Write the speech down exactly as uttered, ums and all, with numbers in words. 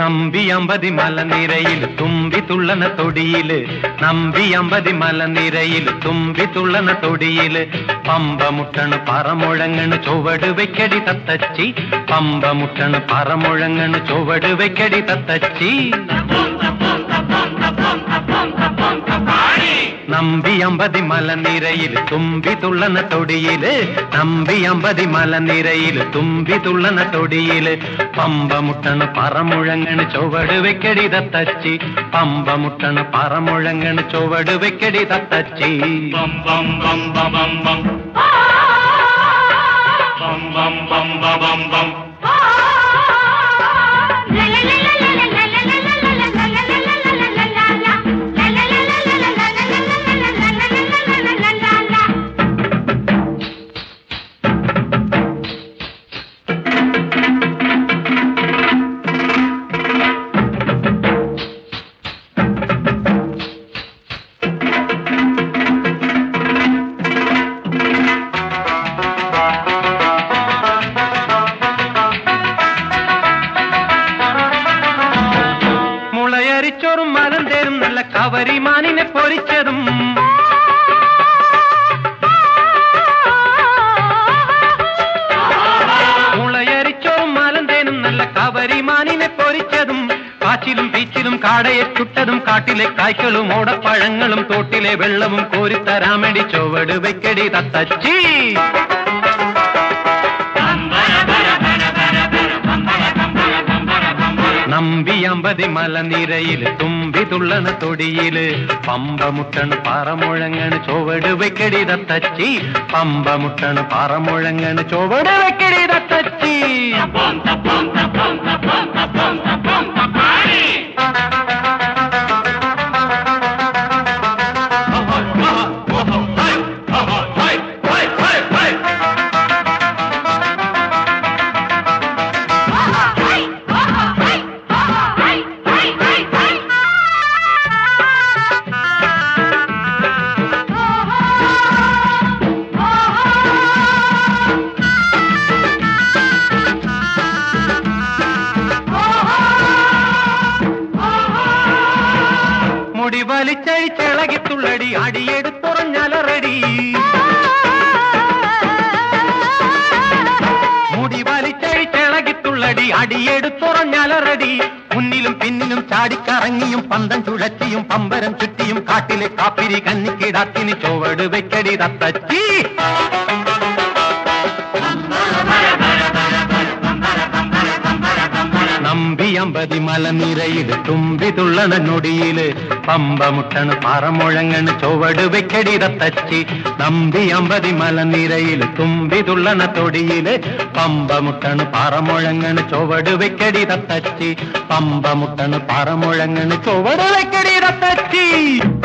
നമ്പി അമ്പതി മലനിരയിൽ തുമ്പി തുള്ളന തൊടിയില് നമ്പി അമ്പതി മലനിരയിൽ തുമ്പി തുള്ളന തൊടിയില് പമ്പ മുട്ടണ് പറമുഴങ്ങണ് ചുവട് വെക്കടി തത്തച്ചി പമ്പ മുട്ടണ് പറമുഴങ്ങണ് ചുവട് വെക്കടി തത്തച്ചി നമ്പി അമ്പതി മലനിരയിൽ തുമ്പി തുള്ളന തൊടിയില് നമ്പി അമ്പതി മലനിരയിൽ തുമ്പി തുള്ളന തൊടിയില് പമ്പ മുട്ടണ് പറമുഴങ്ങണ് ചുവട് വെക്കടി തത്തച്ചി പമ്പ മുട്ടണ് പറമുഴങ്ങണ് ചുവട് വെക്കടി തത്തച്ചി ബം ബം ബം ബം ബം ബം ബം ബം ബം ബം ചോറും മരം തേരും നല്ല കവരിമാനിനെ പൊരിച്ചതും മുളയരിച്ചോറും മരം തേനും നല്ല കവരിമാനിനെ പൊരിച്ചതും കാച്ചിലും പീച്ചിലും കാടയെ ചുട്ടതും കാട്ടിലെ കായ്ക്കളും ഓടപ്പഴങ്ങളും തോട്ടിലെ വെള്ളവും കോരിത്തരാമടി ചുവട് വെക്കടി തത്തച്ചി നമ്പി അമ്പതി മലനിരയില് തുമ്പി തുള്ളന തൊടിയില് പമ്പ മുട്ടണ് പറമുഴങ്ങണ് ചുവട് വെക്കടി തത്തച്ചി പമ്പ മുട്ടണ് പറമുഴങ്ങണ് ചുവട് വെക്കടി തത്തച്ചി മുടി വലിച്ചഴിച്ചിളകിത്തുള്ളടി അടിയെടുത്തുറഞ്ഞലറടി മുടി വലിച്ചഴിച്ചിളകിത്തുള്ളടി അടിയെടുത്തുറഞ്ഞലറടി മുന്നിലും പിന്നിലും ചാടിക്കറങ്ങിയും പന്തം ചുഴറ്റിയും പമ്പരം ചുറ്റിയും കാട്ടിലെ കാപ്പിരി കന്നിക്കിടാത്തിന് ചുവട് വെക്കടി തത്തച്ചി നമ്പി അമ്പതി മലനിരയിൽ തുമ്പി തുള്ളന നൊടിയില് പമ്പ മുട്ടണ് പറമുഴങ്ങണ് ചുവട് വെക്കടി തത്തച്ചി നമ്പി അമ്പതി മലനിരയിൽ തുമ്പി തുള്ളന തൊടിയില് പമ്പ മുട്ടണ് പറമുഴങ്ങണ് ചുവട് വെക്കടി തത്തച്ചി പമ്പ മുട്ടണ് പറമുഴങ്ങണ് ചുവട് വെക്കടി തത്തച്ചി